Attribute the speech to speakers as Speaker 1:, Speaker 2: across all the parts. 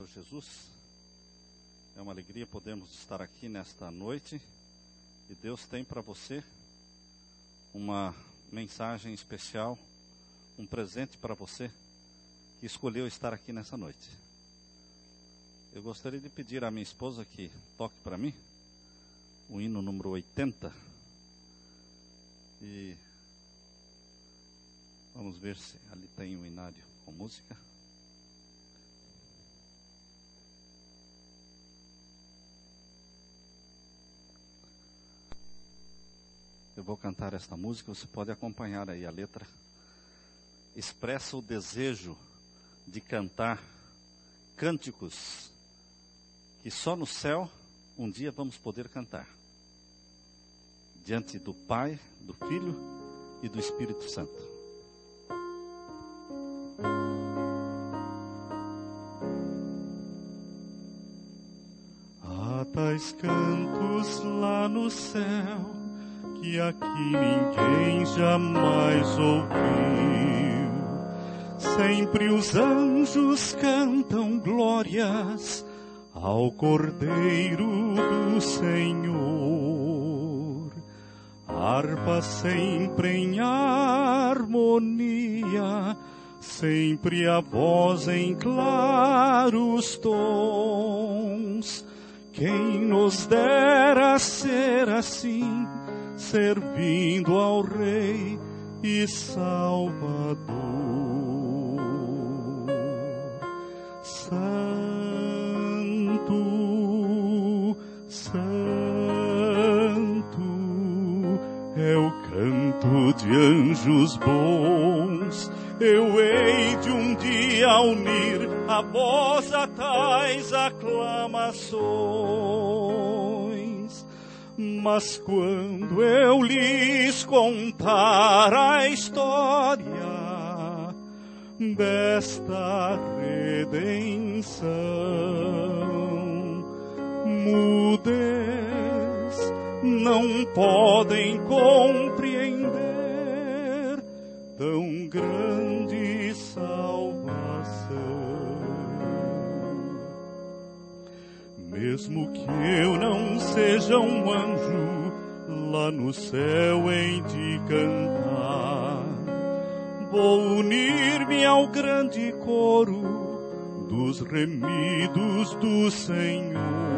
Speaker 1: Jesus, é uma alegria podermos estar aqui nesta noite e Deus tem para você uma mensagem especial, um presente para você que escolheu estar aqui nessa noite. Eu gostaria de pedir à minha esposa que toque para mim o hino número 80 e vamos ver se ali tem um inário com música. Eu vou cantar esta música, você pode acompanhar aí a letra. Expressa o desejo de cantar cânticos que só no céu um dia vamos poder cantar. Diante do Pai, do Filho e do Espírito Santo.
Speaker 2: Há tais cantos lá no céu que aqui ninguém jamais ouviu. Sempre os anjos cantam glórias ao Cordeiro do Senhor. Harpa sempre em harmonia, sempre a voz em claros tons. Quem nos dera ser assim, servindo ao Rei e Salvador. Santo, Santo, é o canto de anjos bons. Eu hei de um dia unir a voz a tais aclamações. Mas quando eu lhes contar a história desta redenção, mudes não podem compreender tão grande salvação. Mesmo que eu não seja um anjo, lá no céu hei de cantar. Vou unir-me ao grande coro dos remidos do Senhor.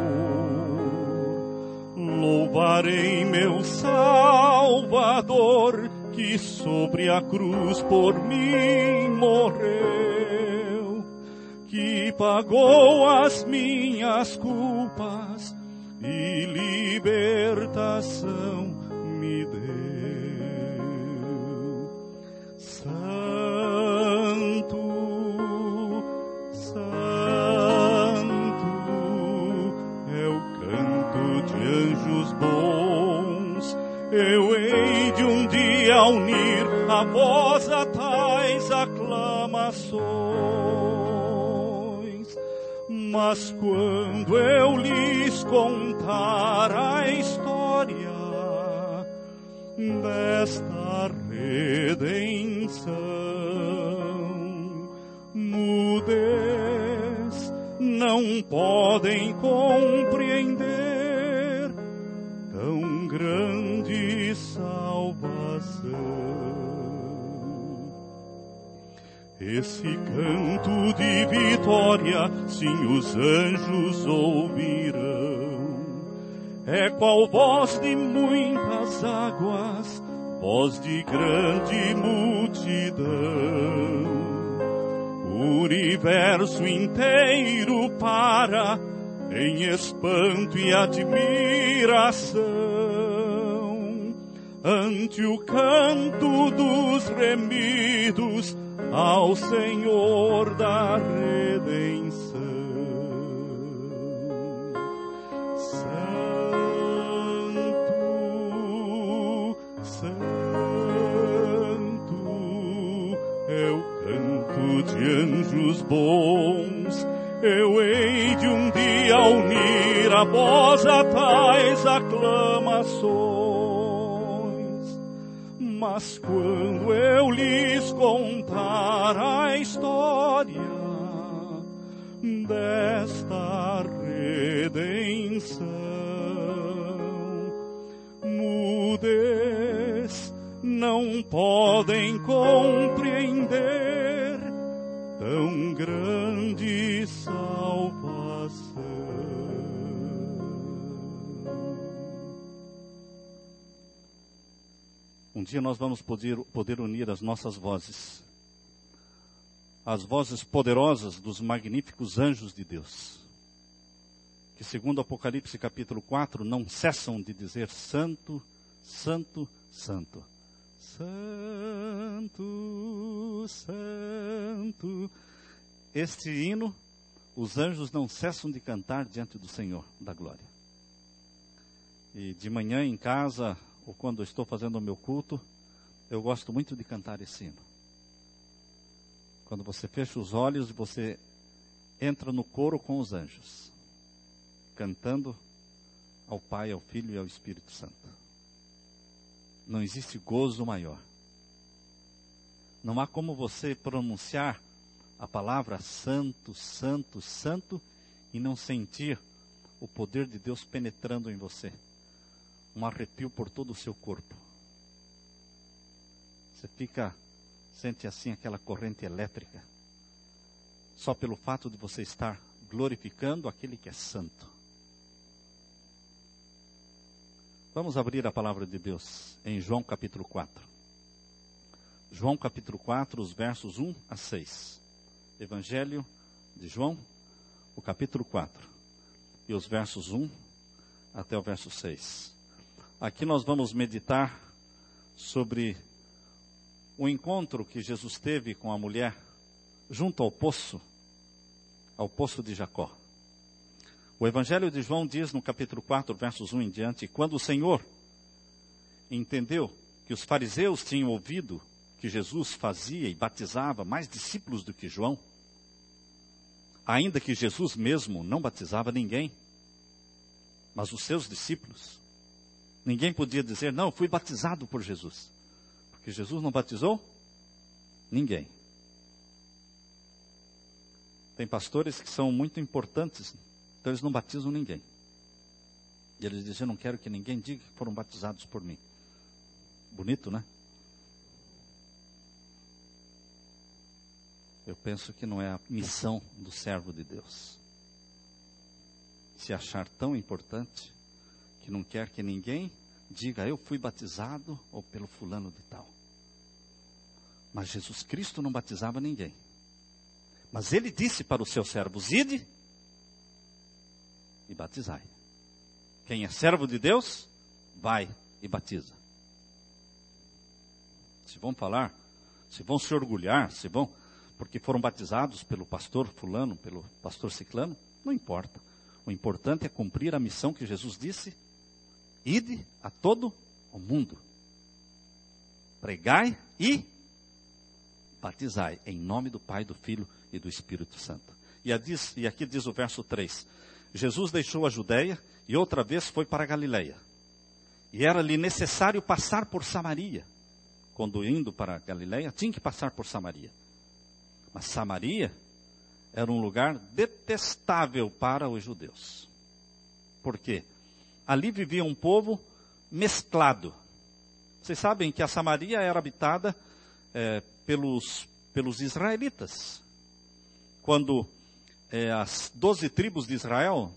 Speaker 2: Louvarei meu Salvador, que sobre a cruz por mim morreu, que pagou as minhas culpas e libertação me deu. Santo, Santo, é o canto de anjos bons. Eu hei de um dia unir a voz a tais aclamações. Mas quando eu lhes contar a história desta redenção, mudes não podem compreender tão grande salvação. Esse canto de vitória, sim, os anjos ouvirão. É qual voz de muitas águas, voz de grande multidão. O universo inteiro para em espanto e admiração ante o canto dos remidos ao Senhor da redenção. Santo, Santo, é o canto de anjos bons. Eu hei de um dia unir a voz a tais aclamações. Mas quando eu lhes contar a história desta redenção. Mudes não podem compreender tão grande salvação.
Speaker 1: Um dia nós vamos poder unir as nossas vozes, as vozes poderosas dos magníficos anjos de Deus, que segundo Apocalipse capítulo 4, não cessam de dizer santo, santo, santo. Santo, santo. Este hino, os anjos não cessam de cantar diante do Senhor da glória. E de manhã em casa, ou quando eu estou fazendo o meu culto, eu gosto muito de cantar esse hino. Quando você fecha os olhos e você entra no coro com os anjos, cantando ao Pai, ao Filho e ao Espírito Santo. Não existe gozo maior. Não há como você pronunciar a palavra santo, santo, santo e não sentir o poder de Deus penetrando em você. Um arrepio por todo o seu corpo. Você sente assim aquela corrente elétrica, só pelo fato de você estar glorificando aquele que é santo. Vamos abrir a palavra de Deus em João capítulo 4. João capítulo 4, os versos 1 a 6. Evangelho de João, o capítulo 4. E os versos 1 até o verso 6. Aqui nós vamos meditar sobre o encontro que Jesus teve com a mulher junto ao poço de Jacó. O Evangelho de João diz no capítulo 4, versos 1 em diante, quando o Senhor entendeu que os fariseus tinham ouvido que Jesus fazia e batizava mais discípulos do que João, ainda que Jesus mesmo não batizava ninguém, mas os seus discípulos, ninguém podia dizer, não, eu fui batizado por Jesus, porque Jesus não batizou ninguém. Tem pastores que são muito importantes, então eles não batizam ninguém. E eles dizem, eu não quero que ninguém diga que foram batizados por mim. Bonito, né? Eu penso que não é a missão do servo de Deus. Se achar tão importante, que não quer que ninguém diga, eu fui batizado ou pelo fulano de tal. Mas Jesus Cristo não batizava ninguém. Mas ele disse para os seus servos, ide e batizai. Quem é servo de Deus, vai e batiza. Se vão falar, se vão se orgulhar, se vão, porque foram batizados pelo pastor fulano, pelo pastor ciclano, não importa. O importante é cumprir a missão que Jesus disse, ide a todo o mundo. Pregai e batizai em nome do Pai, do Filho e do Espírito Santo. E aqui diz o verso 3. Jesus deixou a Judeia e outra vez foi para a Galileia. E era-lhe necessário passar por Samaria. Quando indo para a Galileia, tinha que passar por Samaria. Mas Samaria era um lugar detestável para os judeus. Por quê? Ali vivia um povo mesclado. Vocês sabem que a Samaria era habitada pelos israelitas. Quando as 12 tribos de Israel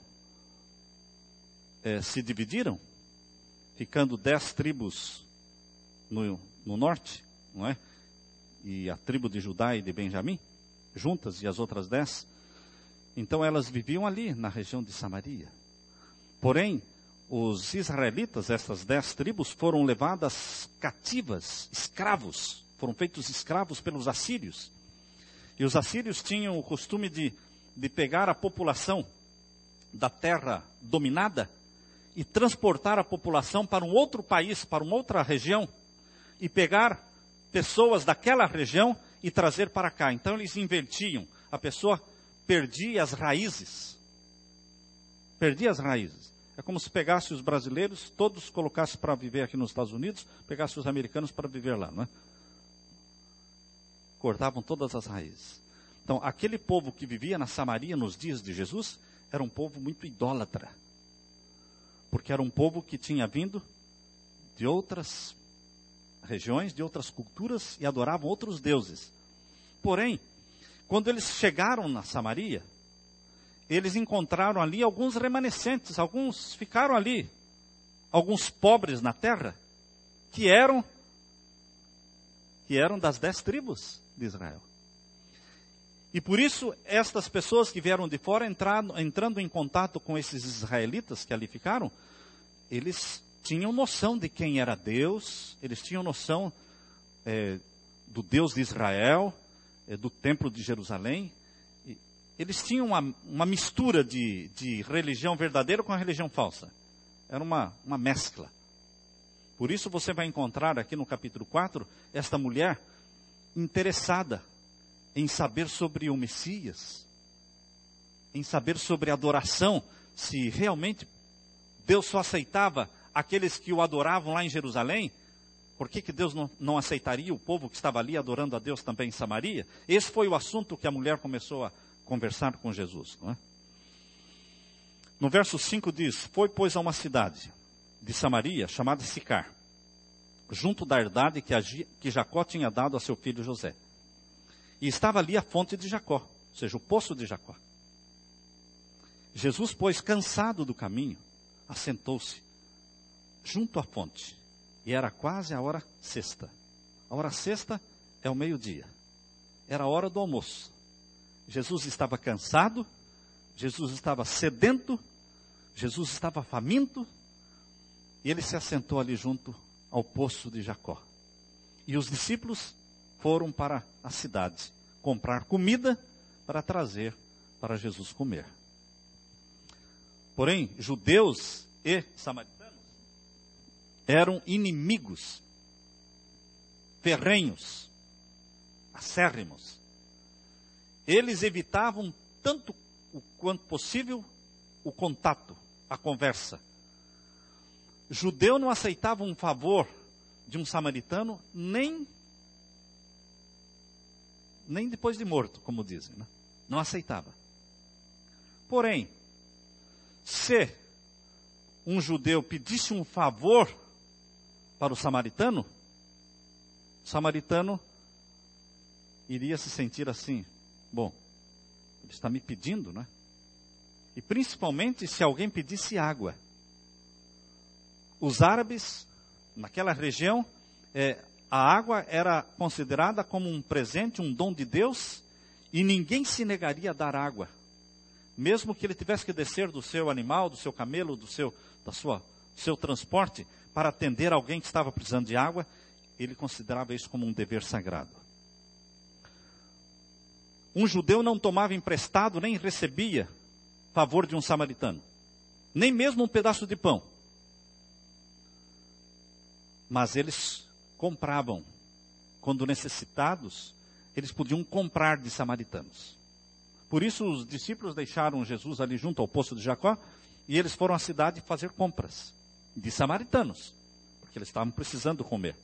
Speaker 1: se dividiram, ficando 10 tribos no norte, não é? E a tribo de Judá e de Benjamim, juntas, e as outras 10. Então elas viviam ali, na região de Samaria. Porém, os israelitas, essas 10 tribos, foram levadas cativas, escravos, foram feitos escravos pelos assírios. E os assírios tinham o costume de pegar a população da terra dominada e transportar a população para um outro país, para uma outra região, e pegar pessoas daquela região e trazer para cá. Então eles invertiam, a pessoa perdia as raízes. Perdia as raízes. É como se pegasse os brasileiros, todos colocasse para viver aqui nos Estados Unidos, pegasse os americanos para viver lá, não é? Cortavam todas as raízes. Então, aquele povo que vivia na Samaria nos dias de Jesus, era um povo muito idólatra. Porque era um povo que tinha vindo de outras regiões, de outras culturas, e adoravam outros deuses. Porém, quando eles chegaram na Samaria, eles encontraram ali alguns remanescentes, alguns ficaram ali, alguns pobres na terra, que eram das 10 tribos de Israel. E por isso, estas pessoas que vieram de fora, entrando em contato com esses israelitas que ali ficaram, eles tinham noção de quem era Deus, eles tinham noção do Deus de Israel, do templo de Jerusalém. Eles tinham uma mistura de religião verdadeira com a religião falsa. Era uma mescla. Por isso você vai encontrar aqui no capítulo 4, esta mulher interessada em saber sobre o Messias, em saber sobre a adoração, se realmente Deus só aceitava aqueles que o adoravam lá em Jerusalém. Por que Deus não aceitaria o povo que estava ali adorando a Deus também em Samaria? Esse foi o assunto que a mulher começou a conversar com Jesus. Não é? No verso 5 diz: foi, pois, a uma cidade de Samaria, chamada Sicar, junto da herdade que Jacó tinha dado a seu filho José. E estava ali a fonte de Jacó, ou seja, o poço de Jacó. Jesus, pois, cansado do caminho, assentou-se junto à fonte. E era quase a hora sexta. A hora sexta é o meio-dia. Era a hora do almoço. Jesus estava cansado, Jesus estava sedento, Jesus estava faminto, e ele se assentou ali junto ao poço de Jacó. E os discípulos foram para a cidade comprar comida para trazer para Jesus comer. Porém, judeus e samaritanos eram inimigos ferrenhos, acérrimos. Eles evitavam tanto quanto possível o contato, a conversa. Judeu não aceitava um favor de um samaritano nem depois de morto, como dizem, né? Não aceitava. Porém, se um judeu pedisse um favor para o samaritano iria se sentir assim: bom, ele está me pedindo, né? E principalmente se alguém pedisse água. Os árabes, naquela região, a água era considerada como um presente, um dom de Deus, e ninguém se negaria a dar água. Mesmo que ele tivesse que descer do seu animal, do seu camelo, do seu transporte, para atender alguém que estava precisando de água, ele considerava isso como um dever sagrado. Um judeu não tomava emprestado, nem recebia favor de um samaritano. Nem mesmo um pedaço de pão. Mas eles compravam. Quando necessitados, eles podiam comprar de samaritanos. Por isso os discípulos deixaram Jesus ali junto ao poço de Jacó, e eles foram à cidade fazer compras de samaritanos, porque eles estavam precisando comer.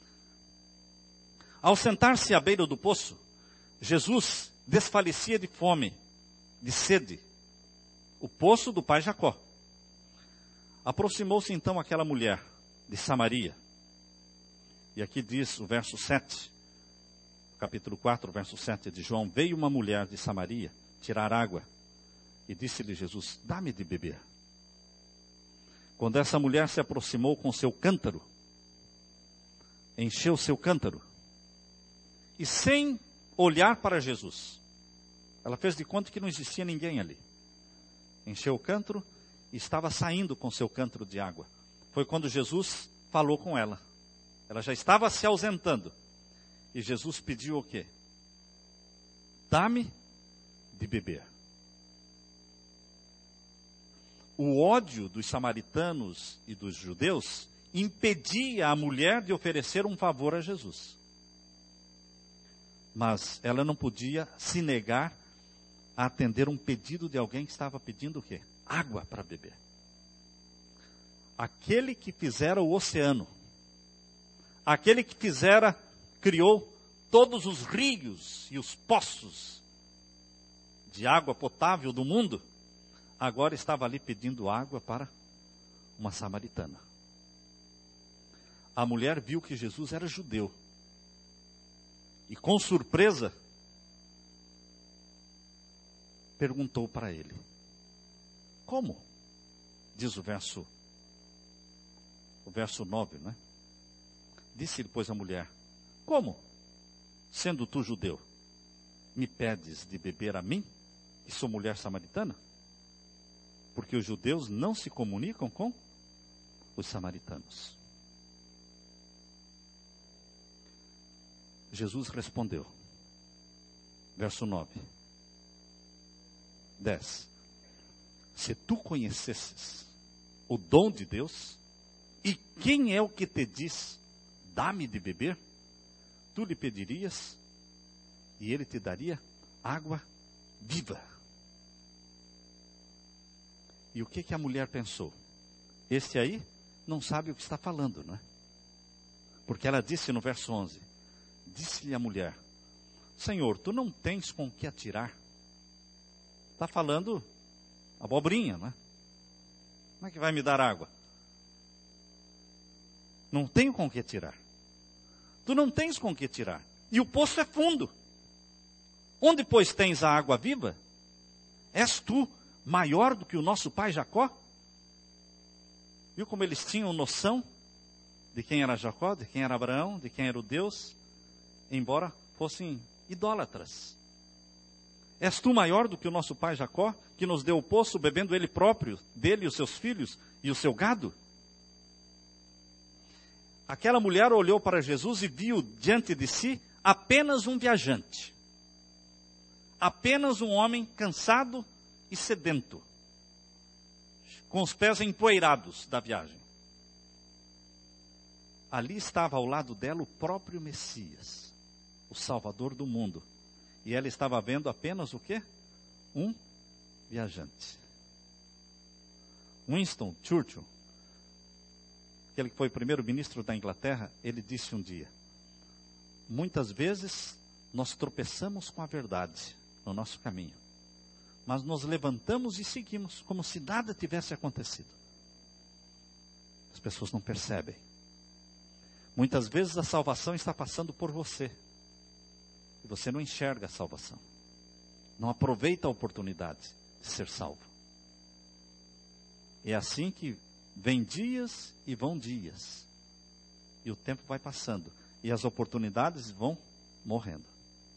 Speaker 1: Ao sentar-se à beira do poço, Jesus desfalecia de fome, de sede. O poço do pai Jacó. Aproximou-se então aquela mulher de Samaria. E aqui diz o verso 7, capítulo 4, verso 7 de João: veio uma mulher de Samaria tirar água, e disse-lhe Jesus: dá-me de beber. Quando essa mulher se aproximou com seu cântaro, encheu seu cântaro, e sem olhar para Jesus, ela fez de conta que não existia ninguém ali. Encheu o cântaro e estava saindo com seu cântaro de água. Foi quando Jesus falou com ela. Ela já estava se ausentando. E Jesus pediu o quê? Dá-me de beber. O ódio dos samaritanos e dos judeus impedia a mulher de oferecer um favor a Jesus. Mas ela não podia se negar a atender um pedido de alguém que estava pedindo o quê? Água para beber. Aquele que fizera o oceano, aquele que criou todos os rios e os poços de água potável do mundo, agora estava ali pedindo água para uma samaritana. A mulher viu que Jesus era judeu. E com surpresa, perguntou para ele: como? Diz o verso 9, não é? Disse-lhe, pois, a mulher: como, sendo tu judeu, me pedes de beber a mim, que sou mulher samaritana? Porque os judeus não se comunicam com os samaritanos. Jesus respondeu, verso 9, 10. Se tu conhecesses o dom de Deus, e quem é o que te diz, dá-me de beber, tu lhe pedirias, e ele te daria água viva. E o que a mulher pensou? Este aí não sabe o que está falando, não é? Porque ela disse no verso 11, disse-lhe a mulher: Senhor, tu não tens com que atirar. Está falando abobrinha, não é? Como é que vai me dar água? Não tenho com que atirar. Tu não tens com que tirar. E o poço é fundo. Onde, pois, tens a água viva? És tu maior do que o nosso pai Jacó? Viu como eles tinham noção de quem era Jacó, de quem era Abraão, de quem era o Deus, embora fossem idólatras. És tu maior do que o nosso pai Jacó, que nos deu o poço, bebendo ele próprio, dele e os seus filhos e o seu gado? Aquela mulher olhou para Jesus e viu diante de si apenas um viajante. Apenas um homem cansado e sedento, com os pés empoeirados da viagem. Ali estava ao lado dela o próprio Messias, o Salvador do mundo. E ela estava vendo apenas o quê? Um viajante. Winston Churchill, aquele que foi primeiro-ministro da Inglaterra, ele disse um dia: muitas vezes nós tropeçamos com a verdade no nosso caminho, mas nos levantamos e seguimos como se nada tivesse acontecido. As pessoas não percebem. Muitas vezes a salvação está passando por você, e você não enxerga a salvação, não aproveita a oportunidade de ser salvo. É assim que vem dias e vão dias, e o tempo vai passando, e as oportunidades vão morrendo.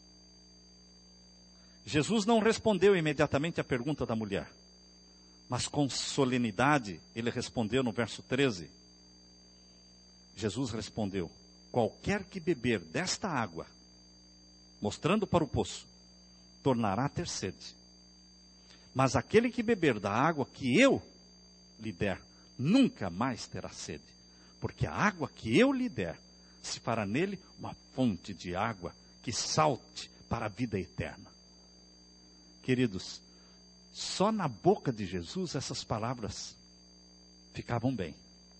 Speaker 1: Jesus não respondeu imediatamente à pergunta da mulher, mas com solenidade ele respondeu no verso 13. Jesus respondeu: qualquer que beber desta água, mostrando para o poço, tornará a ter sede. Mas aquele que beber da água que eu lhe der, nunca mais terá sede, porque a água que eu lhe der, se fará nele uma fonte de água que salte para a vida eterna. Queridos, só na boca de Jesus essas palavras ficavam bem.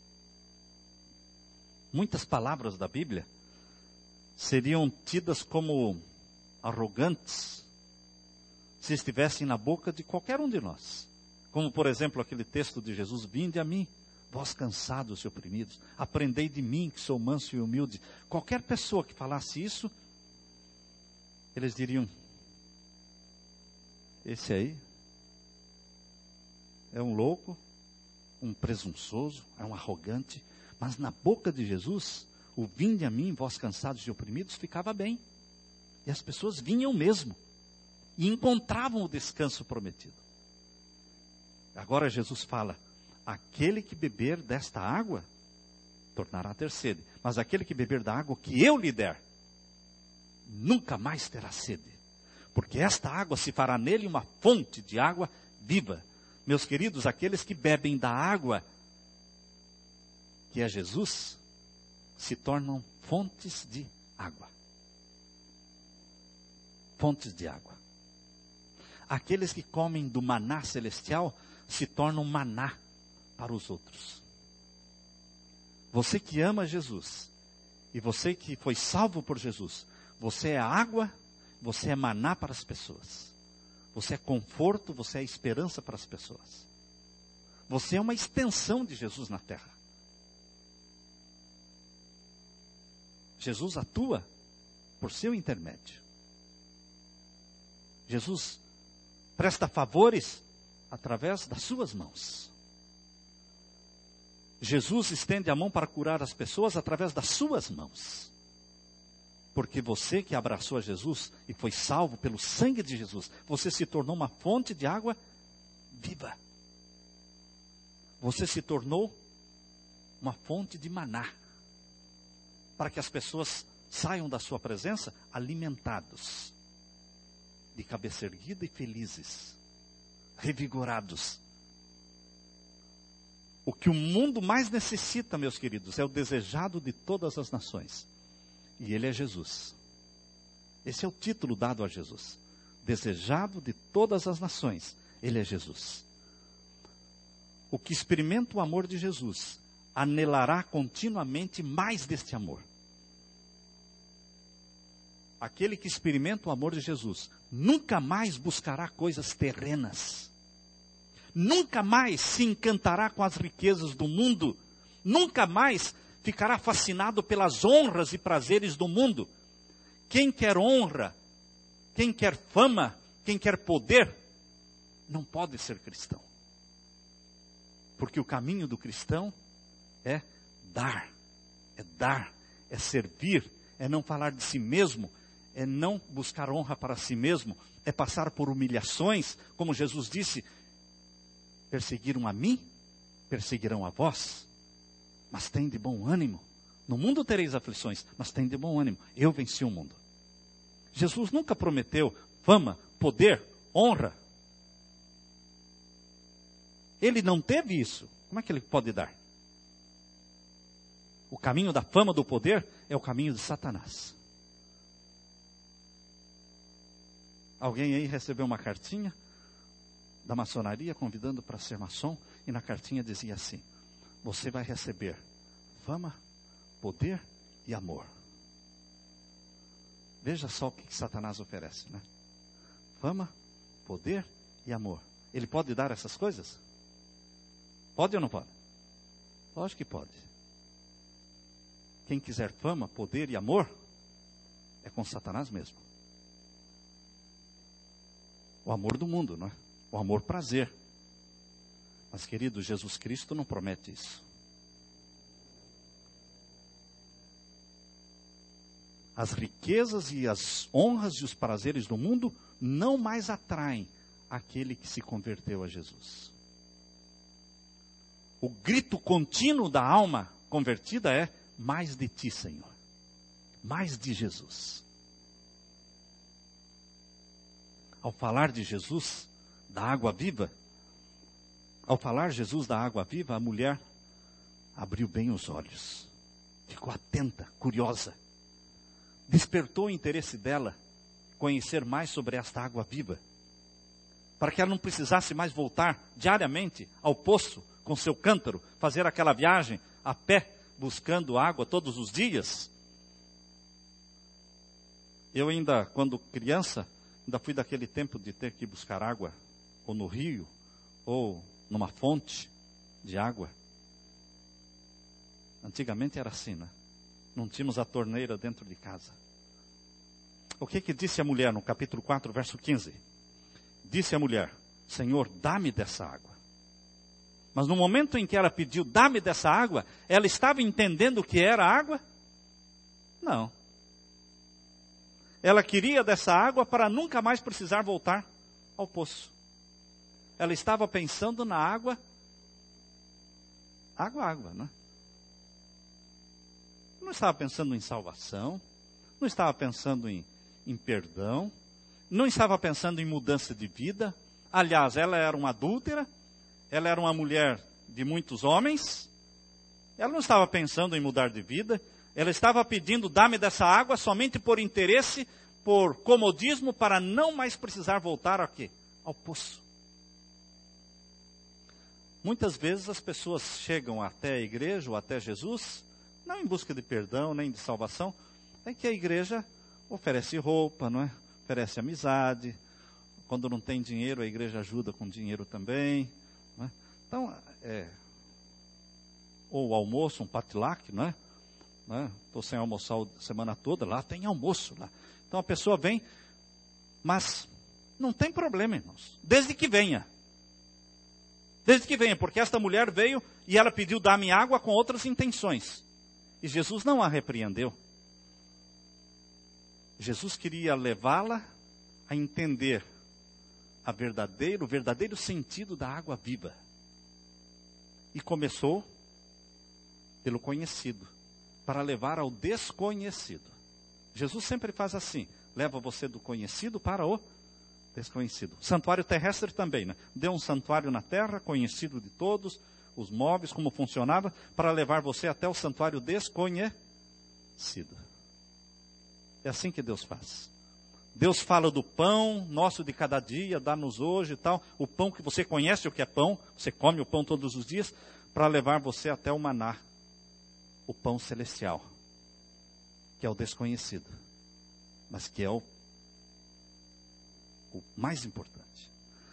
Speaker 1: Muitas palavras da Bíblia seriam tidas como arrogantes se estivessem na boca de qualquer um de nós. Como, por exemplo, aquele texto de Jesus: vinde a mim, vós cansados e oprimidos, aprendei de mim, que sou manso e humilde. Qualquer pessoa que falasse isso, eles diriam: esse aí é um louco, um presunçoso, é um arrogante. Mas na boca de Jesus, o vinde a mim, vós cansados e oprimidos, ficava bem. E as pessoas vinham mesmo, e encontravam o descanso prometido. Agora Jesus fala: aquele que beber desta água, tornará a ter sede. Mas aquele que beber da água que eu lhe der, nunca mais terá sede. Porque esta água se fará nele uma fonte de água viva. Meus queridos, aqueles que bebem da água, que é Jesus, se tornam fontes de água. Fontes de água. Aqueles que comem do maná celestial, se tornam maná para os outros. Você que ama Jesus, e você que foi salvo por Jesus, você é água, você é maná para as pessoas. Você é conforto, você é esperança para as pessoas. Você é uma extensão de Jesus na terra. Jesus atua por seu intermédio. Jesus presta favores através das suas mãos. Jesus estende a mão para curar as pessoas através das suas mãos. Porque você que abraçou a Jesus e foi salvo pelo sangue de Jesus, você se tornou uma fonte de água viva. Você se tornou uma fonte de maná, para que as pessoas saiam da sua presença alimentados, de cabeça erguida e felizes, revigorados. O que o mundo mais necessita, meus queridos, é o desejado de todas as nações. E ele é Jesus. Esse é o título dado a Jesus. Desejado de todas as nações, ele é Jesus. O que experimenta o amor de Jesus, anelará continuamente mais deste amor. Aquele que experimenta o amor de Jesus, nunca mais buscará coisas terrenas. Nunca mais se encantará com as riquezas do mundo. Nunca mais ficará fascinado pelas honras e prazeres do mundo. Quem quer honra, quem quer fama, quem quer poder, não pode ser cristão. Porque o caminho do cristão é dar, é servir, é não falar de si mesmo, é não buscar honra para si mesmo, é passar por humilhações, como Jesus disse, perseguiram a mim, perseguirão a vós, mas tem de bom ânimo. No mundo tereis aflições, mas tem de bom ânimo, eu venci o mundo. Jesus nunca prometeu fama, poder, honra. Ele não teve isso. Como é que ele pode dar? O caminho da fama, do poder, é o caminho de Satanás. Alguém aí recebeu uma cartinha da maçonaria convidando para ser maçom, e na cartinha dizia assim: você vai receber fama, poder e amor. Veja só o que Satanás oferece, né? Fama, poder e amor. Ele pode dar essas coisas? Pode ou não pode? Lógico que pode. Quem quiser fama, poder e amor, é com Satanás mesmo. O amor do mundo, não é? O amor prazer. Mas, querido, Jesus Cristo não promete isso. As riquezas e as honras e os prazeres do mundo não mais atraem aquele que se converteu a Jesus. O grito contínuo da alma convertida é: mais de ti, Senhor. Mais de Jesus. Ao falar de Jesus, da água viva, ao falar Jesus da água viva, a mulher abriu bem os olhos. Ficou atenta, curiosa. Despertou o interesse dela conhecer mais sobre esta água viva, para que ela não precisasse mais voltar diariamente ao poço com seu cântaro, fazer aquela viagem a pé, buscando água todos os dias. Eu ainda, quando criança, ainda fui daquele tempo de ter que buscar água, ou no rio, ou numa fonte de água. Antigamente era assim, né? Não tínhamos a torneira dentro de casa. O que disse a mulher no capítulo 4, verso 15? Disse a mulher: Senhor, dá-me dessa água. Mas no momento em que ela pediu, dá-me dessa água, ela estava entendendo o que era água? Não. Ela queria dessa água para nunca mais precisar voltar ao poço. Ela estava pensando na água, né? Não estava pensando em salvação, não estava pensando em perdão, não estava pensando em mudança de vida. Aliás, ela era uma adúltera, ela era uma mulher de muitos homens, ela não estava pensando em mudar de vida, ela estava pedindo, dá-me dessa água, somente por interesse, por comodismo, para não mais precisar voltar aqui, ao poço. Muitas vezes as pessoas chegam até a igreja ou até Jesus, não em busca de perdão, nem de salvação, é que a igreja oferece roupa, não é? Oferece amizade, Quando não tem dinheiro, a igreja ajuda com dinheiro também. Né? Então, ou o almoço, um patilac, não é? Estou sem almoçar a semana toda, lá tem almoço. Lá. Então a pessoa vem, mas não tem problema, irmãos. Desde que venha. Desde que venha, porque esta mulher veio e ela pediu dar-me água com outras intenções. E Jesus não a repreendeu. Jesus queria levá-la a entender o verdadeiro sentido da água viva. E começou pelo conhecido, para levar ao desconhecido. Jesus sempre faz assim, leva você do conhecido para o desconhecido. Santuário terrestre também, né? Deu um santuário na terra, conhecido de todos, os móveis, como funcionava, para levar você até o santuário desconhecido. É assim que Deus faz. Deus fala do pão nosso de cada dia, dá-nos hoje e tal. O pão que você conhece o que é pão, você come o pão todos os dias, para levar você até o maná, o pão celestial, que é o desconhecido, mas que é o mais importante.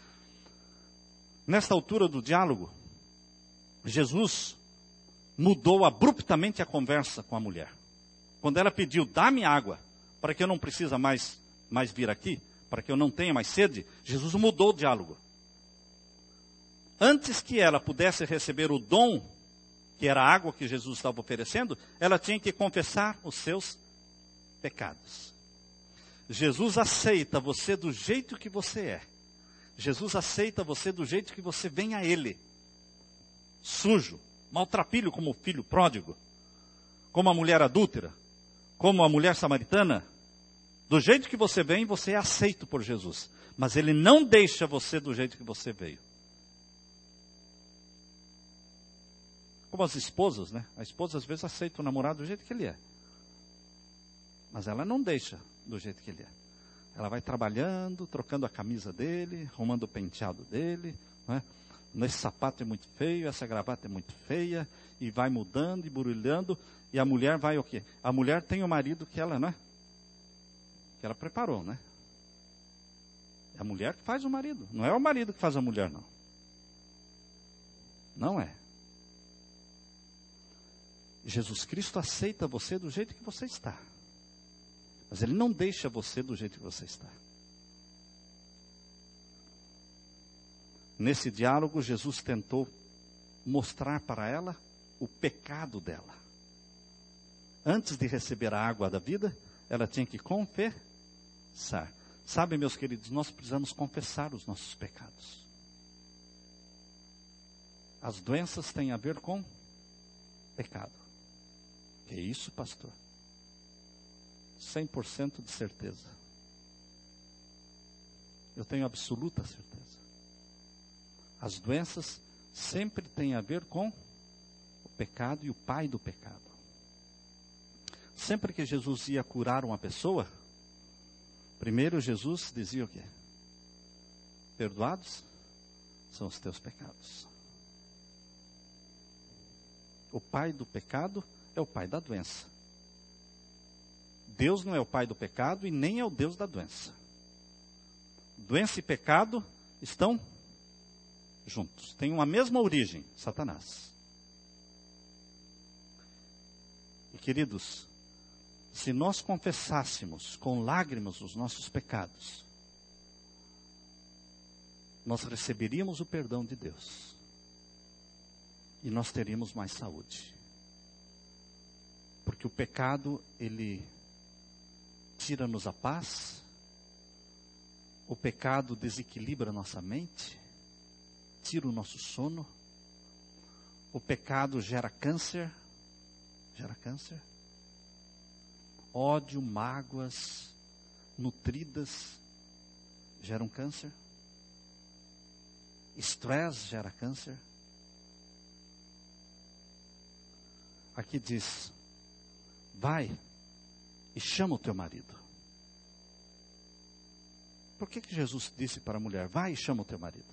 Speaker 1: Nesta altura do diálogo, Jesus mudou abruptamente a conversa com a mulher. Quando ela pediu, dá-me água, para que eu não precise mais vir aqui, para que eu não tenha mais sede, Jesus mudou o diálogo. Antes que ela pudesse receber o dom, que era a água que Jesus estava oferecendo, ela tinha que confessar os seus pecados. Jesus aceita você do jeito que você é. Jesus aceita você do jeito que você vem a Ele. Sujo, maltrapilho como o filho pródigo, como a mulher adúltera, como a mulher samaritana. Do jeito que você vem, você é aceito por Jesus. Mas Ele não deixa você do jeito que você veio. Como as esposas, né? A esposa às vezes aceita o namorado do jeito que ele é. Mas ela não deixa do jeito que ele é. Ela vai trabalhando, trocando a camisa dele, arrumando o penteado dele, né? Esse sapato é muito feio, essa gravata é muito feia, e vai mudando e burulhando, e a mulher vai o quê? A mulher tem o marido que ela, né? Que ela preparou, né? É a mulher que faz o marido, não é o marido que faz a mulher, não. Não é. Jesus Cristo aceita você do jeito que você está. Mas Ele não deixa você do jeito que você está. Nesse diálogo, Jesus tentou mostrar para ela o pecado dela. Antes de receber a água da vida, ela tinha que confessar. Sabe, meus queridos, nós precisamos confessar os nossos pecados. As doenças têm a ver com pecado. Que isso, pastor? 100% de certeza. Eu tenho absoluta certeza. As doenças sempre têm a ver com o pecado e o pai do pecado. Sempre que Jesus ia curar uma pessoa, primeiro Jesus dizia o quê? Perdoados são os teus pecados. O pai do pecado é o pai da doença. Deus não é o pai do pecado e nem é o Deus da doença. Doença e pecado estão juntos. Têm uma mesma origem, Satanás. E queridos, se nós confessássemos com lágrimas os nossos pecados, nós receberíamos o perdão de Deus. E nós teríamos mais saúde. Porque o pecado, ele tira-nos a paz. O pecado desequilibra a nossa mente. Tira o nosso sono. O pecado gera câncer. Gera câncer. Ódio, mágoas nutridas geram câncer. Estresse gera câncer. Aqui diz, vai e chama o teu marido. Por que Jesus disse para a mulher, vai e chama o teu marido?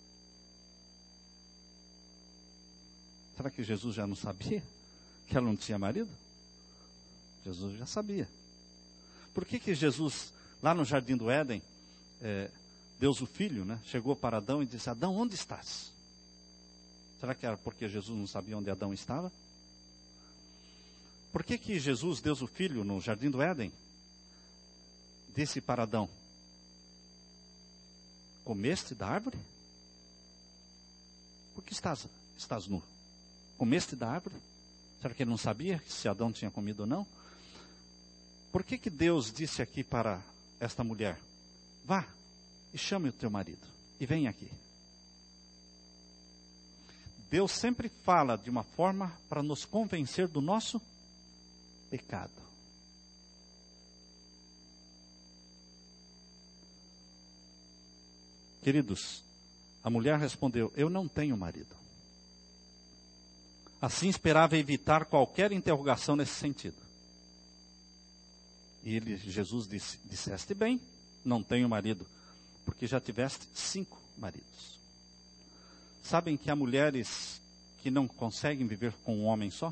Speaker 1: Será que Jesus já não sabia que ela não tinha marido? Jesus já sabia. Por que Jesus, lá no Jardim do Éden, Deus o Filho, né, chegou para Adão e disse: Adão, onde estás? Será que era porque Jesus não sabia onde Adão estava? Por que Jesus, Deus o Filho, no Jardim do Éden, disse para Adão: comeste da árvore? Por que estás nu? Comeste da árvore? Será que ele não sabia se Adão tinha comido ou não? Por que Deus disse aqui para esta mulher: vá e chame o teu marido e vem aqui? Deus sempre fala de uma forma para nos convencer do nosso pecado. Queridos, a mulher respondeu: eu não tenho marido. Assim esperava evitar qualquer interrogação nesse sentido. E Jesus disse: disseste bem, não tenho marido, porque já tiveste 5 maridos. Sabem que há mulheres que não conseguem viver com um homem só?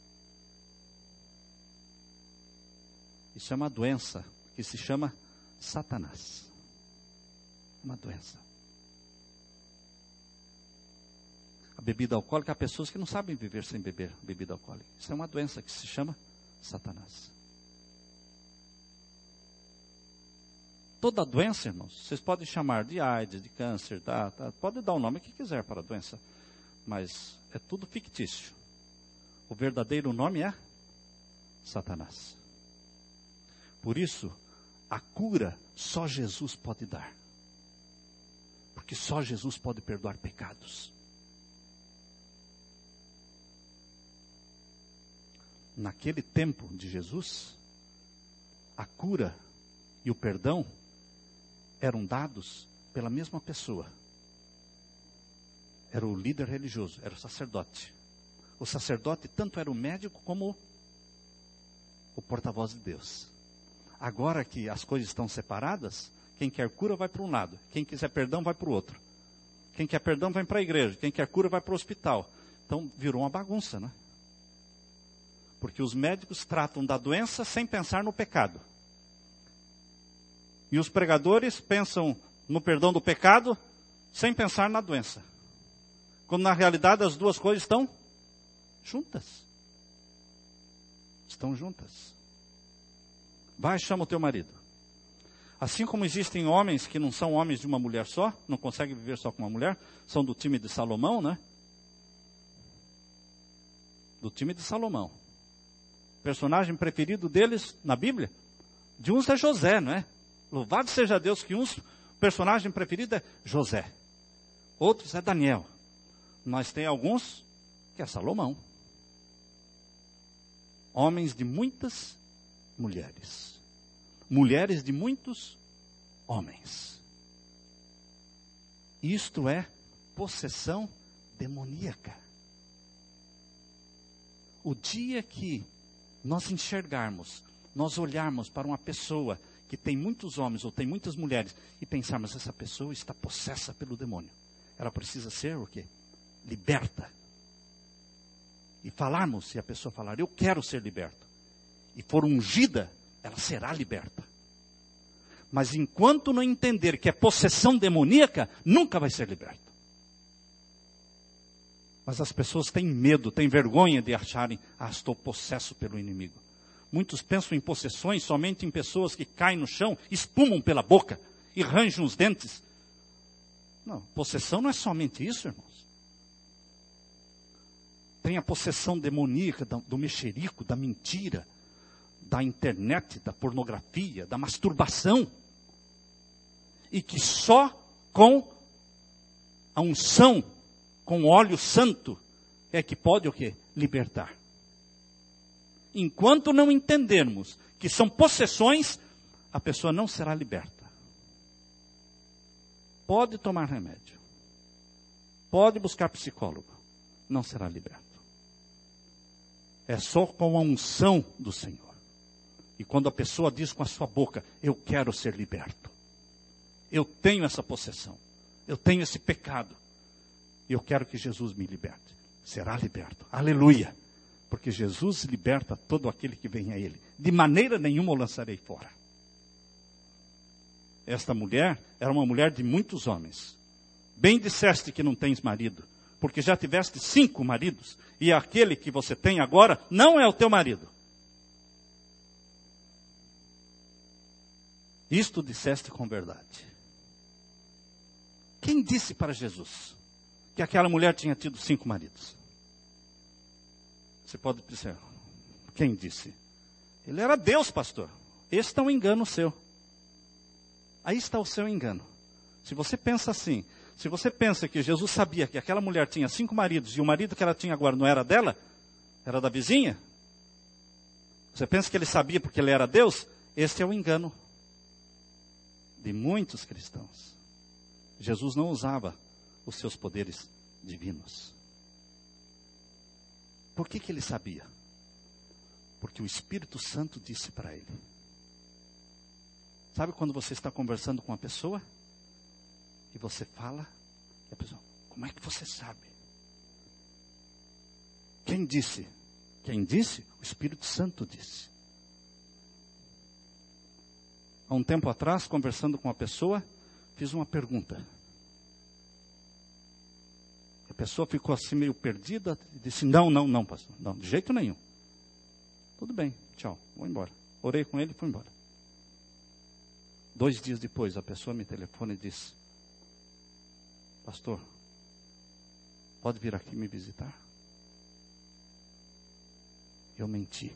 Speaker 1: Isso é uma doença que se chama Satanás. Uma doença. A bebida alcoólica, há pessoas que não sabem viver sem beber bebida alcoólica. Isso é uma doença que se chama Satanás. Toda doença, irmãos, vocês podem chamar de AIDS, de câncer, pode dar o nome que quiser para a doença, mas é tudo fictício. O verdadeiro nome é Satanás. Por isso, a cura só Jesus pode dar. Porque só Jesus pode perdoar pecados. Naquele tempo de Jesus, a cura e o perdão eram dados pela mesma pessoa. Era o líder religioso, era o sacerdote. O sacerdote tanto era o médico como o porta-voz de Deus. Agora que as coisas estão separadas, quem quer cura vai para um lado, quem quiser perdão vai para o outro. Quem quer perdão vai para a igreja, quem quer cura vai para o hospital. Então virou uma bagunça, né? Porque os médicos tratam da doença sem pensar no pecado. E os pregadores pensam no perdão do pecado sem pensar na doença. Quando na realidade as duas coisas estão juntas. Estão juntas. Vai, chama o teu marido. Assim como existem homens que não são homens de uma mulher só, não conseguem viver só com uma mulher, são do time de Salomão, né? Do time de Salomão. O personagem preferido deles na Bíblia, de uns é José, não é? Louvado seja Deus que uns, o personagem preferido é José. Outros é Daniel. Nós tem alguns que é Salomão. Homens de muitas mulheres. Mulheres de muitos homens. Isto é possessão demoníaca. O dia que nós enxergarmos, nós olharmos para uma pessoa que tem muitos homens ou tem muitas mulheres e pensarmos: essa pessoa está possessa pelo demônio, ela precisa ser o quê? Liberta. E falarmos, se a pessoa falar: eu quero ser liberto, e for ungida, ela será liberta. Mas enquanto não entender que é possessão demoníaca, nunca vai ser liberta. Mas as pessoas têm medo, têm vergonha de acharem: estou possesso pelo inimigo. Muitos pensam em possessões somente em pessoas que caem no chão, espumam pela boca e rangem os dentes. Não, possessão não é somente isso, irmãos. Tem a possessão demoníaca do mexerico, da mentira, da internet, da pornografia, da masturbação. E que só com a unção, com o óleo santo, é que pode o quê? Libertar. Enquanto não entendermos que são possessões, a pessoa não será liberta. Pode tomar remédio. Pode buscar psicólogo. Não será liberto. É só com a unção do Senhor. E quando a pessoa diz com a sua boca: eu quero ser liberto. Eu tenho essa possessão. Eu tenho esse pecado. E eu quero que Jesus me liberte. Será liberto. Aleluia. Porque Jesus liberta todo aquele que vem a Ele. De maneira nenhuma o lançarei fora. esta mulher era uma mulher de muitos homens. Bem disseste que não tens marido, porque já tiveste 5 maridos, e aquele que você tem agora não é o teu marido. Isto disseste com verdade. Quem disse para Jesus que aquela mulher tinha tido 5 maridos? Você pode dizer, quem disse? Ele era Deus, pastor. Este é um engano seu. Aí está o seu engano. Se você pensa assim, se você pensa que Jesus sabia que aquela mulher tinha 5 maridos e o marido que ela tinha agora não era dela, era da vizinha, você pensa que ele sabia porque ele era Deus? Este é o engano de muitos cristãos. Jesus não usava os seus poderes divinos. Por que ele sabia? Porque o Espírito Santo disse para ele. Sabe quando você está conversando com uma pessoa e você fala, e a pessoa, como é que você sabe? Quem disse? Quem disse? O Espírito Santo disse. Há um tempo atrás, conversando com uma pessoa, fiz uma pergunta. A pessoa ficou assim meio perdida e disse, não, pastor, não, de jeito nenhum. Tudo bem, tchau, vou embora. Orei com ele e fui embora. 2 dias depois, a pessoa me telefona e disse, pastor, pode vir aqui me visitar? Eu menti.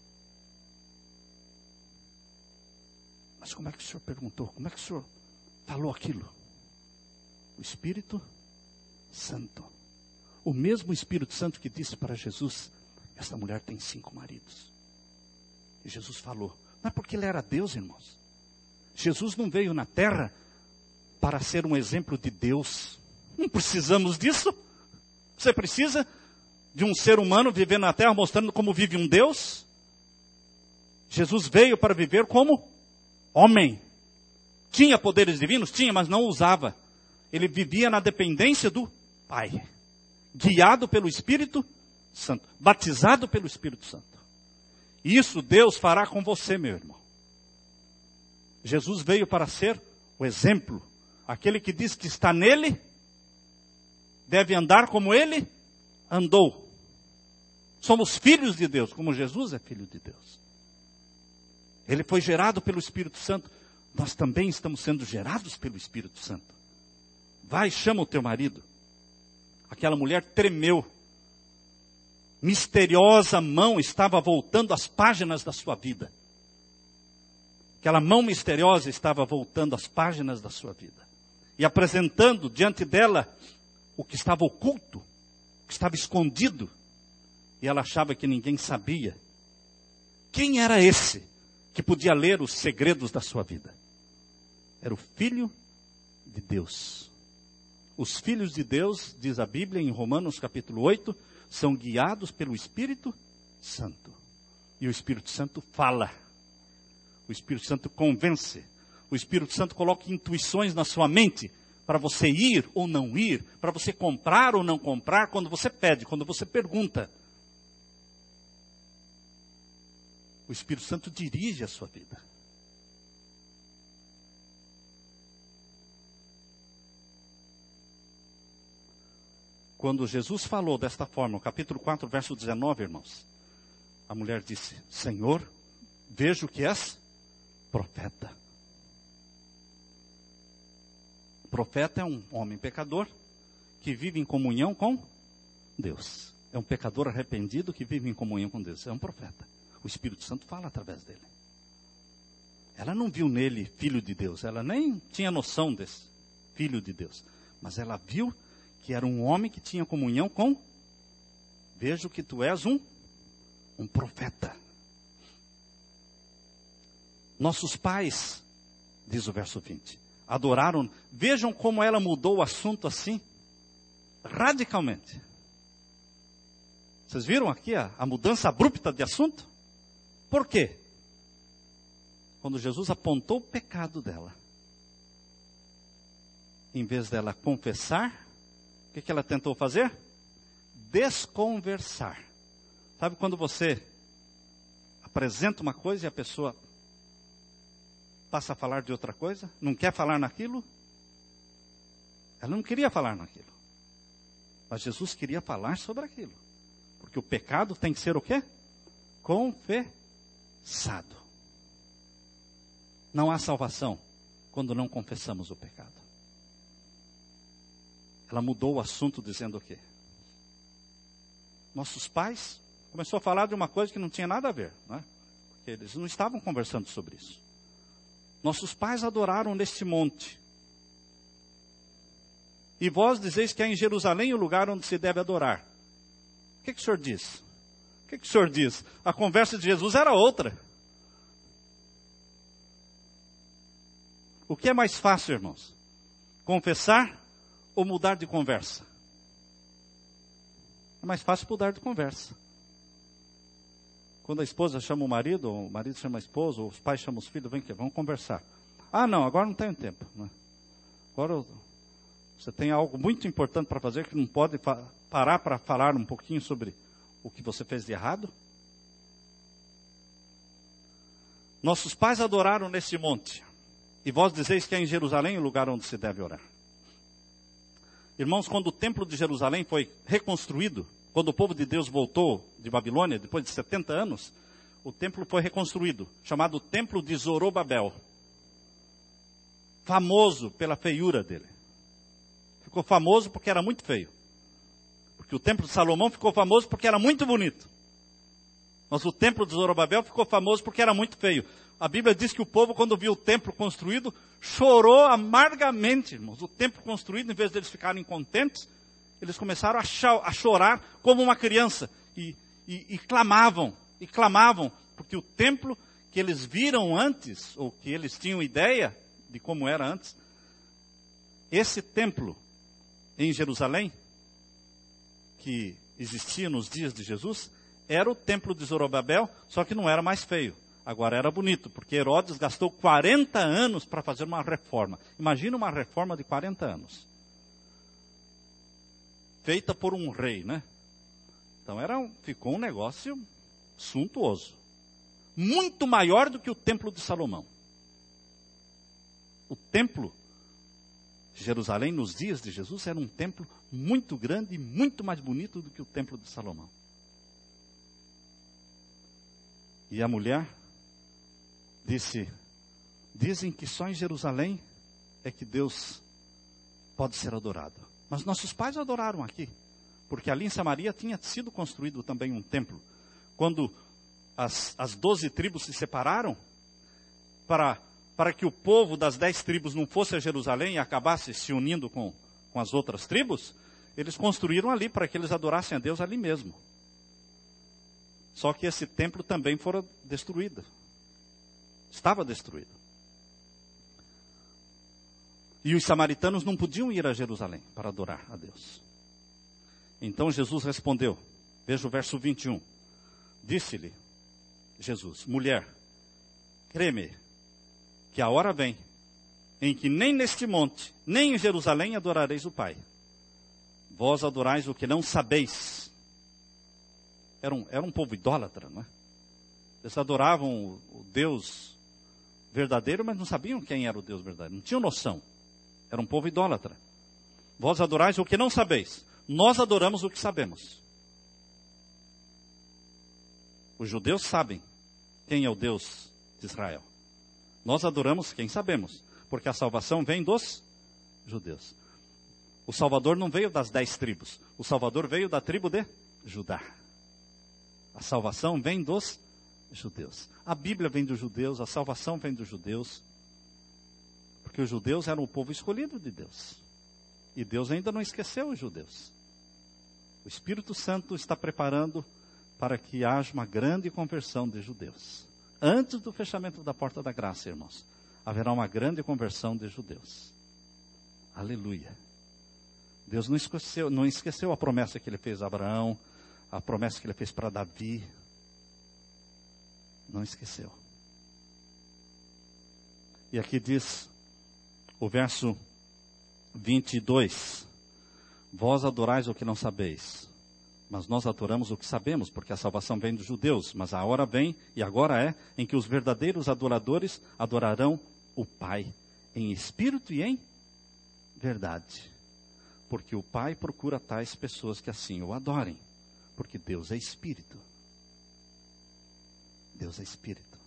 Speaker 1: Mas como é que o senhor perguntou? Como é que o senhor falou aquilo? O Espírito Santo. O mesmo Espírito Santo que disse para Jesus, esta mulher tem 5 maridos. E Jesus falou, não é porque ele era Deus, irmãos. Jesus não veio na terra para ser um exemplo de Deus. Não precisamos disso. Você precisa de um ser humano vivendo na terra mostrando como vive um Deus? Jesus veio para viver como homem. Tinha poderes divinos? Tinha, mas não usava. Ele vivia na dependência do Pai. Guiado pelo Espírito Santo. Batizado pelo Espírito Santo. Isso Deus fará com você, meu irmão. Jesus veio para ser o exemplo. Aquele que diz que está nele, deve andar como ele andou. Somos filhos de Deus, como Jesus é filho de Deus. Ele foi gerado pelo Espírito Santo. Nós também estamos sendo gerados pelo Espírito Santo. Vai, chama o teu marido. Aquela mulher tremeu. Misteriosa mão estava voltando as páginas da sua vida. Aquela mão misteriosa estava voltando as páginas da sua vida. E apresentando diante dela o que estava oculto, o que estava escondido. E ela achava que ninguém sabia. Quem era esse que podia ler os segredos da sua vida? Era o Filho de Deus. Os filhos de Deus, diz a Bíblia em Romanos capítulo 8, são guiados pelo Espírito Santo. E o Espírito Santo fala. O Espírito Santo convence. O Espírito Santo coloca intuições na sua mente para você ir ou não ir, para você comprar ou não comprar, quando você pede, quando você pergunta. O Espírito Santo dirige a sua vida. Quando Jesus falou desta forma, no capítulo 4, verso 19, irmãos, a mulher disse, Senhor, vejo que és profeta. Profeta é um homem pecador que vive em comunhão com Deus. É um pecador arrependido que vive em comunhão com Deus. É um profeta. O Espírito Santo fala através dele. Ela não viu nele filho de Deus. Ela nem tinha noção desse filho de Deus. Mas ela viu que era um homem que tinha comunhão com. Vejo que tu és um profeta. Nossos pais, diz o verso 20, adoraram. Vejam como ela mudou o assunto assim, radicalmente. Vocês viram aqui a mudança abrupta de assunto? Por quê? Quando Jesus apontou o pecado dela, em vez dela confessar, o que ela tentou fazer? Desconversar. Sabe quando você apresenta uma coisa e a pessoa passa a falar de outra coisa, não quer falar naquilo. Ela não queria falar naquilo. Mas Jesus queria falar sobre aquilo. Porque o pecado tem que ser o quê? Confessado. Não há salvação quando não confessamos o pecado. Ela mudou o assunto dizendo o quê? Nossos pais começou a falar de uma coisa que não tinha nada a ver, não é? Porque eles não estavam conversando sobre isso. Nossos pais adoraram neste monte. E vós dizeis que é em Jerusalém o lugar onde se deve adorar. O que o senhor diz? O que o senhor diz? A conversa de Jesus era outra. O que é mais fácil, irmãos? Confessar ou mudar de conversa? É mais fácil mudar de conversa. Quando a esposa chama o marido chama a esposa, ou os pais chamam os filhos, vem aqui, vamos conversar. Ah, não, agora não tenho tempo. Né? Agora você tem algo muito importante para fazer, que não pode parar para falar um pouquinho sobre o que você fez de errado? Nossos pais adoraram nesse monte, e vós dizeis que é em Jerusalém o lugar onde se deve orar. Irmãos, quando o templo de Jerusalém foi reconstruído, quando o povo de Deus voltou de Babilônia, depois de 70 anos, o templo foi reconstruído, chamado Templo de Zorobabel. Famoso pela feiura dele. Ficou famoso porque era muito feio. Porque o templo de Salomão ficou famoso porque era muito bonito. Mas o templo de Zorobabel ficou famoso porque era muito feio. A Bíblia diz que o povo, quando viu o templo construído, chorou amargamente, irmãos. O templo construído, em vez de eles ficarem contentes, eles começaram a chorar como uma criança. E clamavam, porque o templo que eles viram antes, ou que eles tinham ideia de como era antes, esse templo em Jerusalém, que existia nos dias de Jesus, era o templo de Zorobabel, só que não era mais feio. Agora era bonito, porque Herodes gastou 40 anos para fazer uma reforma. Imagina uma reforma de 40 anos. Feita por um rei, né? Então ficou um negócio suntuoso. Muito maior do que o templo de Salomão. O templo de Jerusalém, nos dias de Jesus, era um templo muito grande e muito mais bonito do que o templo de Salomão. E a mulher disse, dizem que só em Jerusalém é que Deus pode ser adorado. Mas nossos pais adoraram aqui, porque ali em Samaria tinha sido construído também um templo. Quando as 12 tribos se separaram, para que o povo das 10 tribos não fosse a Jerusalém e acabasse se unindo com as outras tribos, eles construíram ali para que eles adorassem a Deus ali mesmo. Só que esse templo também fora destruído. Estava destruído. E os samaritanos não podiam ir a Jerusalém para adorar a Deus. Então Jesus respondeu, veja o verso 21. Disse-lhe Jesus, mulher, crê-me, que a hora vem em que nem neste monte, nem em Jerusalém adorareis o Pai. Vós adorais o que não sabeis. Era um povo idólatra, não é? Eles adoravam o Deus verdadeiro, mas não sabiam quem era o Deus verdadeiro. Não tinham noção. Era um povo idólatra. Vós adorais o que não sabeis. Nós adoramos o que sabemos. Os judeus sabem quem é o Deus de Israel. Nós adoramos quem sabemos, porque a salvação vem dos judeus. O Salvador não veio das 10 tribos. O Salvador veio da tribo de Judá. A salvação vem dos judeus. A Bíblia vem dos judeus, a salvação vem dos judeus. Porque os judeus eram o povo escolhido de Deus. E Deus ainda não esqueceu os judeus. O Espírito Santo está preparando para que haja uma grande conversão de judeus. Antes do fechamento da porta da graça, irmãos, haverá uma grande conversão de judeus. Aleluia. Deus não esqueceu a promessa que ele fez a Abraão, a promessa que ele fez para Davi. Não esqueceu. E aqui diz o verso 22. Vós adorais o que não sabeis, mas nós adoramos o que sabemos, porque a salvação vem dos judeus. Mas a hora vem, e agora é, em que os verdadeiros adoradores adorarão o Pai em espírito e em verdade. Porque o Pai procura tais pessoas que assim o adorem. Porque Deus é espírito. Deus é espírito.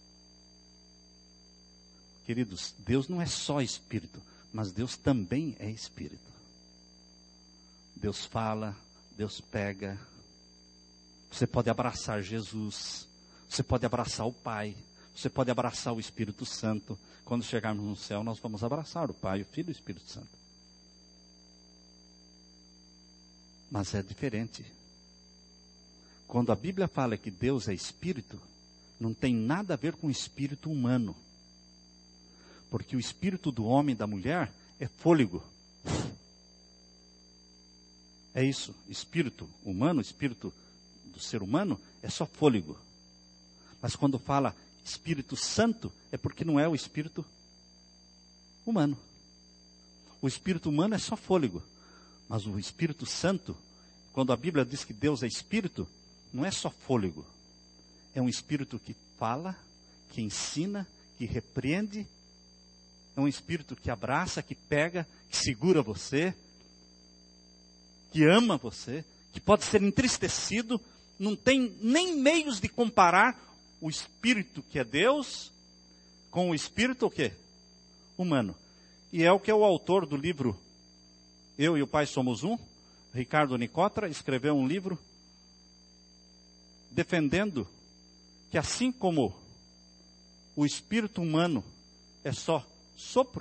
Speaker 1: Queridos, Deus não é só espírito, mas Deus também é espírito. Deus fala, Deus pega. Você pode abraçar Jesus, você pode abraçar o Pai, você pode abraçar o Espírito Santo. Quando chegarmos no céu, nós vamos abraçar o Pai, o Filho e o Espírito Santo. Mas é diferente. Quando a Bíblia fala que Deus é espírito, não tem nada a ver com o espírito humano. Porque o espírito do homem e da mulher é fôlego. É isso, espírito humano, espírito do ser humano é só fôlego. Mas quando fala Espírito Santo, é porque não é o espírito humano. O espírito humano é só fôlego. Mas o Espírito Santo, quando a Bíblia diz que Deus é espírito, não é só fôlego. É um espírito que fala, que ensina, que repreende. É um espírito que abraça, que pega, que segura você, que ama você, que pode ser entristecido. Não tem nem meios de comparar o espírito que é Deus com o espírito o quê? Humano. E é o que o autor do livro Eu e o Pai Somos Um, Ricardo Nicotra, escreveu um livro defendendo que assim como o espírito humano é só sopro,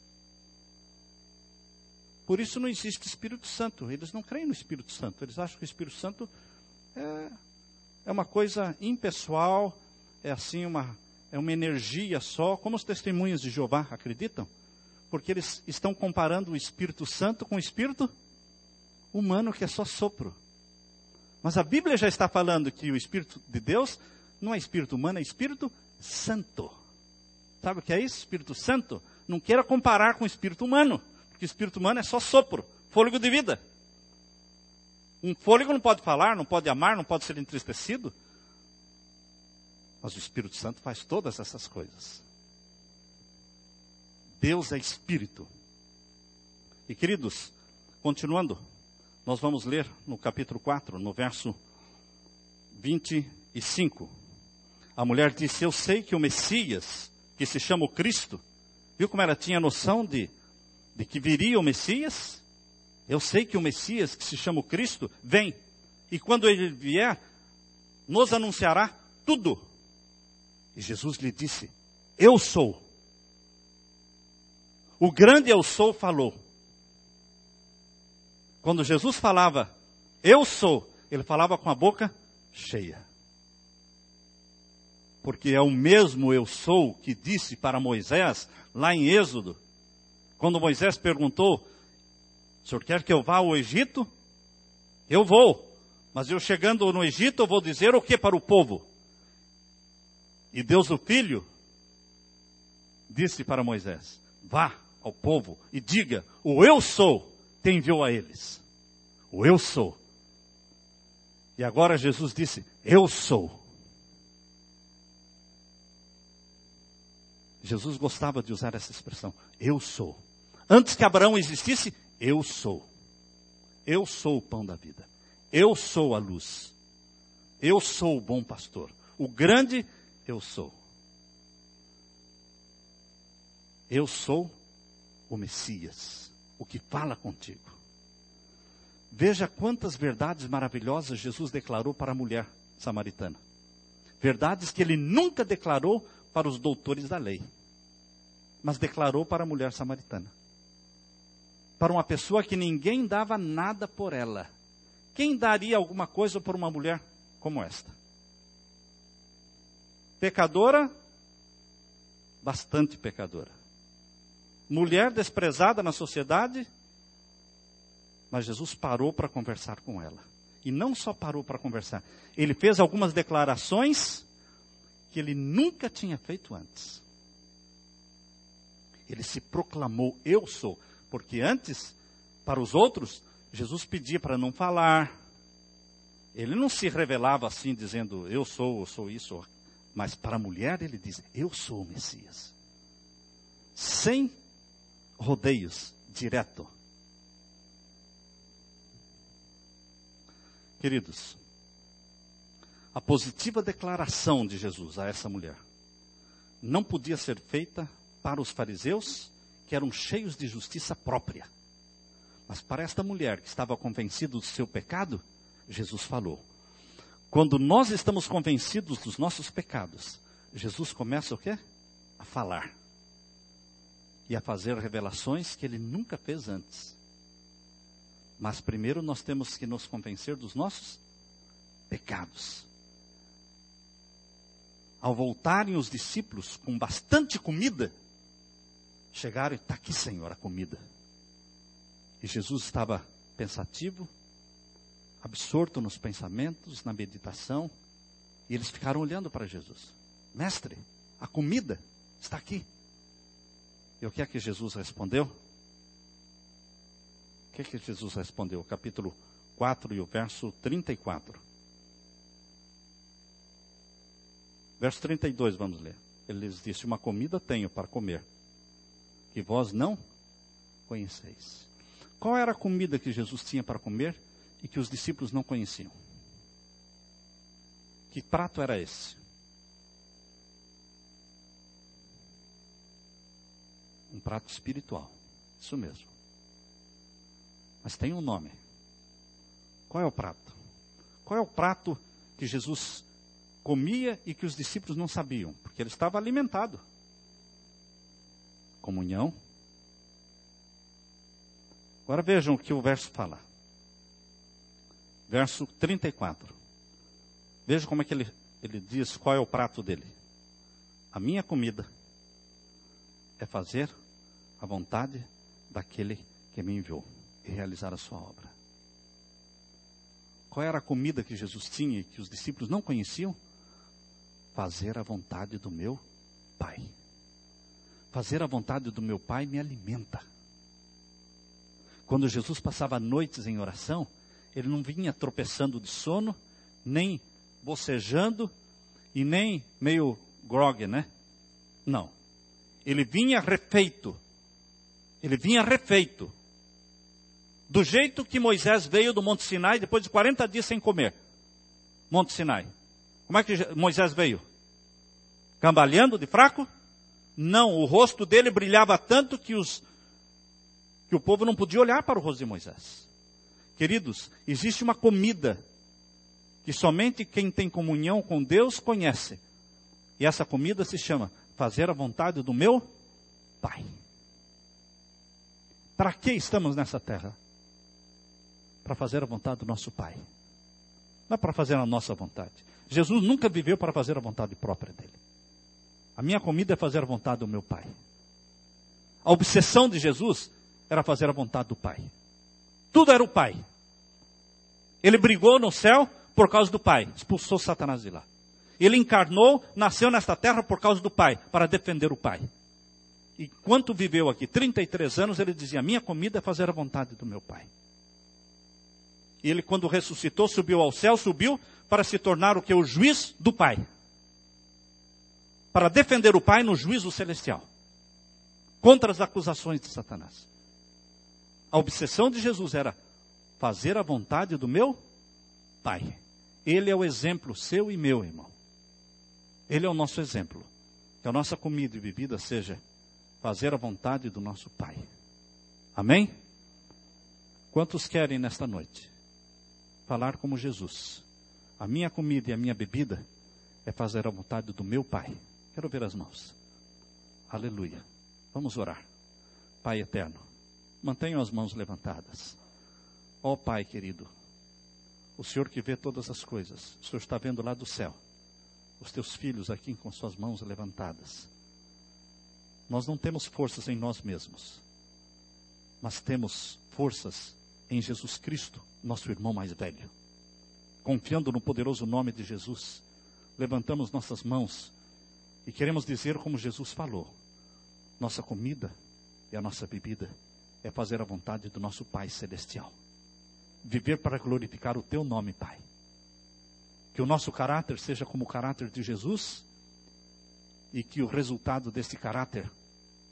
Speaker 1: por isso não existe Espírito Santo. Eles não creem no Espírito Santo. Eles acham que o Espírito Santo é uma coisa impessoal, é assim é uma energia só, como os testemunhas de Jeová acreditam, porque eles estão comparando o Espírito Santo com o Espírito humano, que é só sopro. Mas a Bíblia já está falando que o Espírito de Deus não é Espírito humano, é Espírito Santo. Sabe o que é isso? Espírito Santo? Não queira comparar com o Espírito humano, porque o Espírito humano é só sopro, fôlego de vida. Um fôlego não pode falar, não pode amar, não pode ser entristecido. Mas o Espírito Santo faz todas essas coisas. Deus é Espírito. E queridos, continuando, nós vamos ler no capítulo 4, no verso 25. A mulher disse: eu sei que o Messias, que se chama o Cristo, viu como ela tinha noção de que viria o Messias? Eu sei que o Messias, que se chama o Cristo, vem. E quando ele vier, nos anunciará tudo. E Jesus lhe disse: eu sou. O grande eu sou falou. Quando Jesus falava, eu sou, ele falava com a boca cheia. Porque é o mesmo eu sou que disse para Moisés, lá em Êxodo, quando Moisés perguntou: o senhor quer que eu vá ao Egito? Eu vou. Mas eu chegando no Egito, eu vou dizer o que para o povo? E Deus o Filho disse para Moisés: vá ao povo e diga, o eu sou te enviou a eles. O eu sou. E agora Jesus disse, eu sou. Jesus gostava de usar essa expressão, eu sou. Antes que Abraão existisse, eu sou. Eu sou o pão da vida. Eu sou a luz. Eu sou o bom pastor. O grande eu sou. Eu sou o Messias, o que fala contigo. Veja quantas verdades maravilhosas Jesus declarou para a mulher samaritana. Verdades que ele nunca declarou para os doutores da lei, mas declarou para a mulher samaritana. Para uma pessoa que ninguém dava nada por ela. Quem daria alguma coisa por uma mulher como esta? Pecadora, bastante pecadora. Mulher desprezada na sociedade, mas Jesus parou para conversar com ela. E não só parou para conversar, ele fez algumas declarações que ele nunca tinha feito antes. Ele se proclamou, eu sou. Porque antes, para os outros, Jesus pedia para não falar. Ele não se revelava assim, dizendo, eu sou isso. Mas para a mulher ele diz, eu sou o Messias. sem rodeios, direto. Queridos, a positiva declaração de Jesus a essa mulher não podia ser feita para os fariseus, que eram cheios de justiça própria. Mas para esta mulher que estava convencida do seu pecado, Jesus falou. Quando nós estamos convencidos dos nossos pecados, Jesus começa o quê? A falar. E a fazer revelações que ele nunca fez antes. Mas primeiro nós temos que nos convencer dos nossos pecados. Ao voltarem os discípulos com bastante comida, chegaram e está aqui, Senhor, a comida. E Jesus estava pensativo, absorto nos pensamentos, na meditação, e eles ficaram olhando para Jesus. Mestre, a comida está aqui. E o que é que Jesus respondeu? O que é que Jesus respondeu? Capítulo 4 e o verso 34. Verso 32, vamos ler. Ele lhes disse, uma comida tenho para comer, que vós não conheceis. Qual era a comida que Jesus tinha para comer e que os discípulos não conheciam? Que prato era esse? Um prato espiritual. Isso mesmo. Mas tem um nome. Qual é o prato? Qual é o prato que Jesus comia e que os discípulos não sabiam? Porque ele estava alimentado. Comunhão. Agora vejam o que o verso fala. Verso 34. Veja como é que ele diz qual é o prato dele. A minha comida é fazer a vontade daquele que me enviou e realizar a sua obra. Qual era a comida que Jesus tinha e que os discípulos não conheciam? Fazer a vontade do meu Pai. Fazer a vontade do meu Pai me alimenta. Quando Jesus passava noites em oração, ele não vinha tropeçando de sono, nem bocejando e nem meio grogue, né? Não. Ele vinha refeito. Ele vinha refeito. Do jeito que Moisés veio do Monte Sinai depois de 40 dias sem comer. Monte Sinai. Como é que Moisés veio? Cambaleando de fraco? Não, o rosto dele brilhava tanto que o povo não podia olhar para o rosto de Moisés. Queridos, existe uma comida que somente quem tem comunhão com Deus conhece. E essa comida se chama fazer a vontade do meu Pai. Para que estamos nessa terra? Para fazer a vontade do nosso Pai. Não é para fazer a nossa vontade. Jesus nunca viveu para fazer a vontade própria dele. A minha comida é fazer a vontade do meu Pai. A obsessão de Jesus era fazer a vontade do Pai. Tudo era o Pai. Ele brigou no céu por causa do Pai. Expulsou Satanás de lá. Ele encarnou, nasceu nesta terra por causa do Pai, para defender o Pai. E enquanto viveu aqui 33 anos, ele dizia, minha comida é fazer a vontade do meu Pai. E ele, quando ressuscitou, subiu ao céu, subiu para se tornar o que? O juiz do Pai. Para defender o Pai no juízo celestial. Contra as acusações de Satanás. A obsessão de Jesus era fazer a vontade do meu Pai. Ele é o exemplo seu e meu, irmão. Ele é o nosso exemplo. Que a nossa comida e bebida seja fazer a vontade do nosso Pai. Amém? Quantos querem nesta noite falar como Jesus? A minha comida e a minha bebida é fazer a vontade do meu Pai. Quero ver as mãos. Aleluia. Vamos orar. Pai eterno, mantenham as mãos levantadas. Ó Pai querido, o Senhor que vê todas as coisas, o Senhor está vendo lá do céu, os teus filhos aqui com suas mãos levantadas. Nós não temos forças em nós mesmos, mas temos forças em Jesus Cristo, nosso irmão mais velho. Confiando no poderoso nome de Jesus, levantamos nossas mãos e queremos dizer como Jesus falou, nossa comida e a nossa bebida é fazer a vontade do nosso Pai Celestial. Viver para glorificar o teu nome, Pai. Que o nosso caráter seja como o caráter de Jesus e que o resultado desse caráter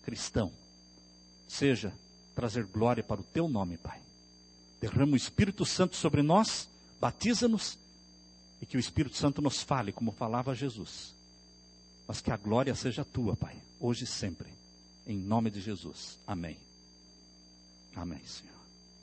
Speaker 1: cristão seja trazer glória para o teu nome, Pai. Derrama o Espírito Santo sobre nós, batiza-nos, e que o Espírito Santo nos fale como falava Jesus. Mas que a glória seja tua, Pai, hoje e sempre. Em nome de Jesus. Amém. Amém, Senhor.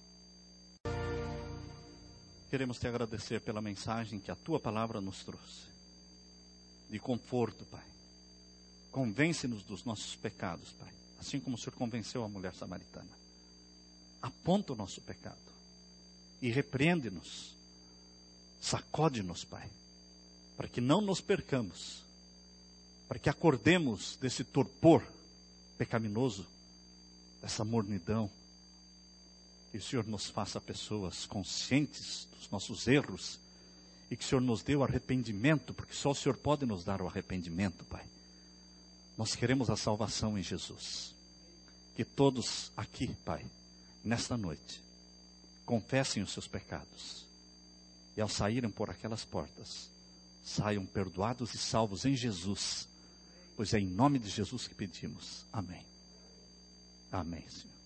Speaker 1: Queremos te agradecer pela mensagem que a tua palavra nos trouxe. De conforto, Pai. Convence-nos dos nossos pecados, Pai. Assim como o Senhor convenceu a mulher samaritana. Aponta o nosso pecado. E repreende-nos. Sacode-nos, Pai. Para que não nos percamos. Para que acordemos desse torpor pecaminoso. Dessa mornidão. Que o Senhor nos faça pessoas conscientes dos nossos erros. E que o Senhor nos dê o arrependimento. Porque só o Senhor pode nos dar o arrependimento, Pai. Nós queremos a salvação em Jesus. Que todos aqui, Pai, nesta noite, confessem os seus pecados. E ao saírem por aquelas portas, saiam perdoados e salvos em Jesus. Pois é em nome de Jesus que pedimos. Amém. Amém, Senhor.